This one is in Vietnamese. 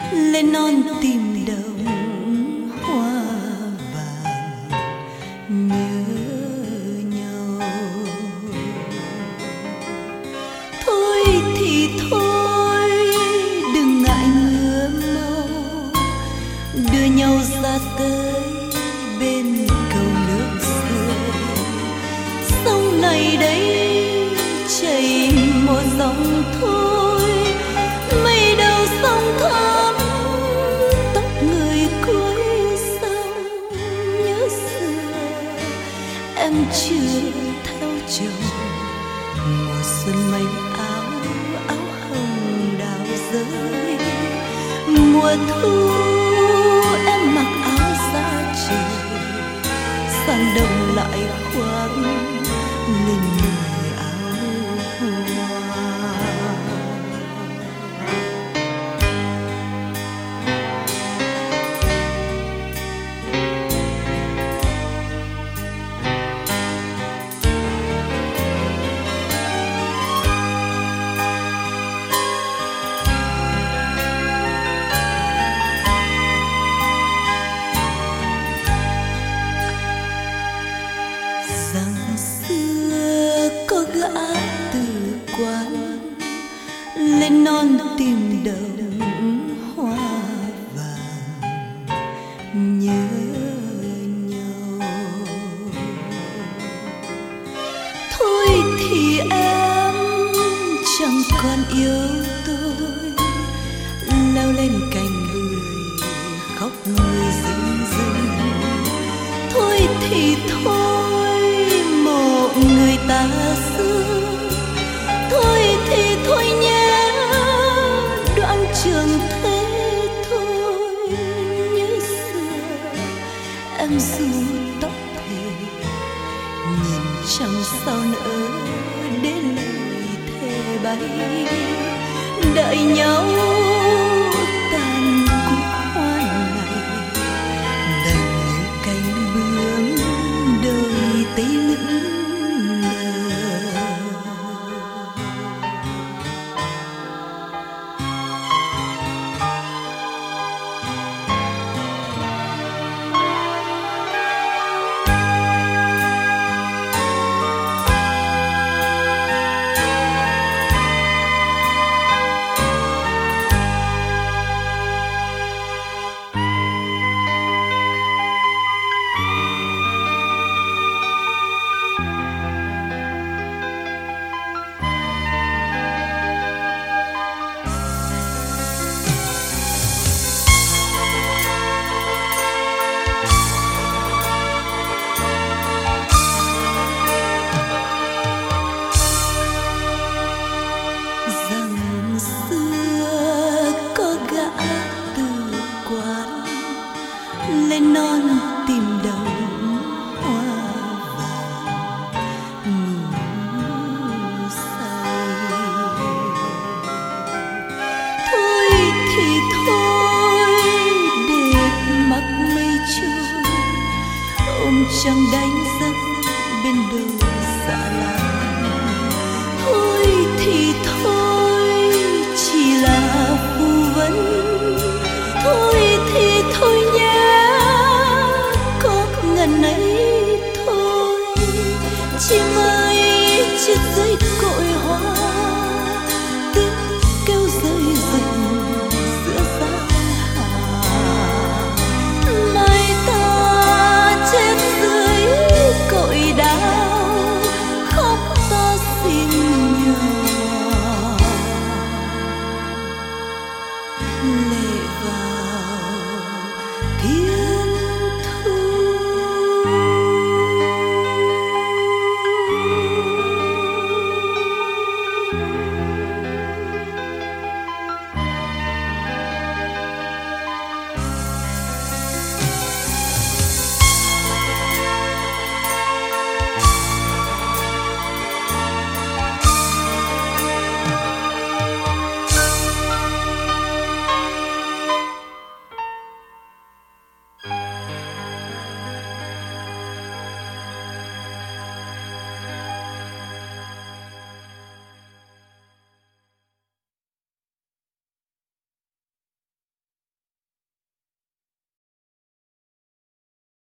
lên non tìm đồng hoa vàng nhớ nhau. Thôi thì thôi, đừng ngại ngứa mau, đưa nhau ra tới bên cầu nước xưa. Sông này đây chảy một dòng thôi, mây đầu sông thắm tóc người cuối sông. Nhớ xưa em chưa theo chồng, mùa xuân mây áo áo hồng đào rơi. Mùa thu em mặc áo da trời, sang đông lại khoác lên người áo hoa. Rằng xưa có gã từ quán lên non tìm đồng hoa vàng nhớ nhau. Thôi thì em chẳng còn yêu tôi, leo lên cành bưởi khóc người rưng rưng. Thôi thì thôi, mộ người ta xưa. Thôi thì thôi nhé, đoạn trường thế thôi. Nhớ xưa em ru tóc thề, nhìn chẳng sao nữa để lời thề bay. Đợi nhau tàn cuộc hoa này, đành như cánh bướm đời tây lững lờ. Rằng xưa có gã từ quán lên non tìm đồng hoa vàng ngủ say. Thôi thì thôi, để mặc mây trôi, ôm trăng đánh giấc bên đồi dạ lan. Thôi thì thôi, chỉ là phù vân. Thôi thì thôi nhé, có ngần ấy thôi. Chim ơi chết dưới cội hoa, tiếng kêu rơi rụng giữa giang hà. Này ta chết dưới cội đau, khóc ta xin nhờ.